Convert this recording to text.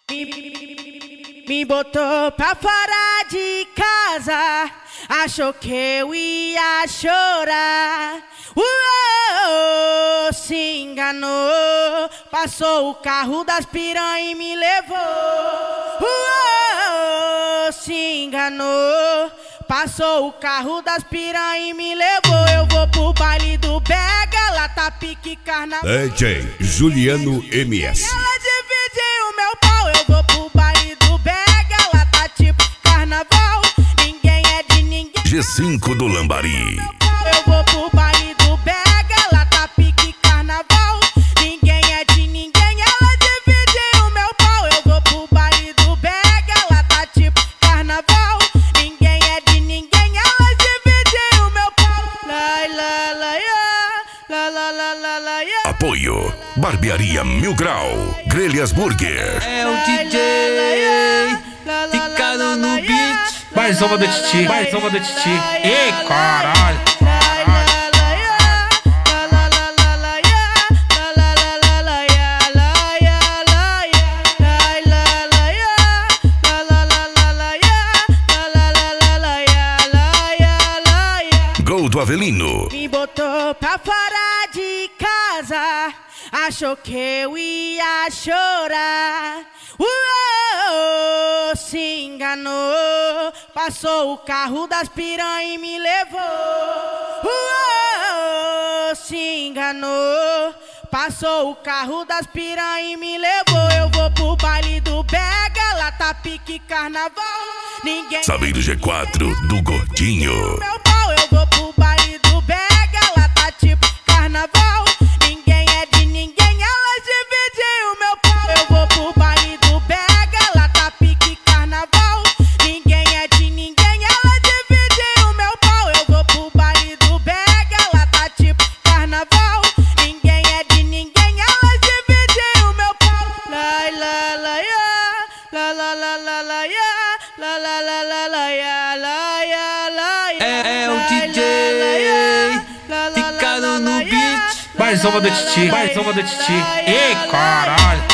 Me botou pra fora de casa, achou que eu ia chorar. Se enganou, passou o carro das piranha e me levou. Se enganou, passou o carro das piranha e me levou. Eu vou pro baile do Bega, ela tá pique carnaval. DJ Juliano MS. Ela dividiu o meu pau, eu vou pro baile do Bega, ela tá tipo carnaval. Ninguém é de ninguém. G5 do Lambari. Eu vou pro baile do Bega, ela tá pique carnaval. Ninguém é de ninguém, ela dividiu o meu pau. Eu vou pro baile do Bega, ela tá tipo carnaval. Ninguém é de ninguém, ela dividiu o meu pau. La la la la la la la la ya. Apoio Barbearia Mil Grau, Grelhas Burger. É o DJ Ricardo no beat. Mais uma do Titi, mais uma do Titi. Ei, caralho. Gol do Avelino. Me botou pra fora de casa, achou que eu ia chorar. Se enganou, passou o carro das piranha e me levou. Se enganou, passou o carro das piranha e me levou. Eu vou pro baile do Bega, ela tá pique carnaval. Ninguém Saveiro G4 do Gordinho. meu pau, eu vou pro baile do Bega, ela tá tipo carnaval. Ninguém é de ninguém, ela dividiu meu pau. Eu vou pro baile do Bega, ela tá pique carnaval. Ninguém é de ninguém, ela dividiu meu pau. Eu vou pro baile do Bega, ela tá tipo carnaval. Ninguém é de ninguém, ela dividiu meu pau. La la la ya, la la la la la ya, la la la la la ya, la ya la ya. É o DJ Ricardo no beat. Mais uma do Titi, mais uma do Titi. Ei, caralho.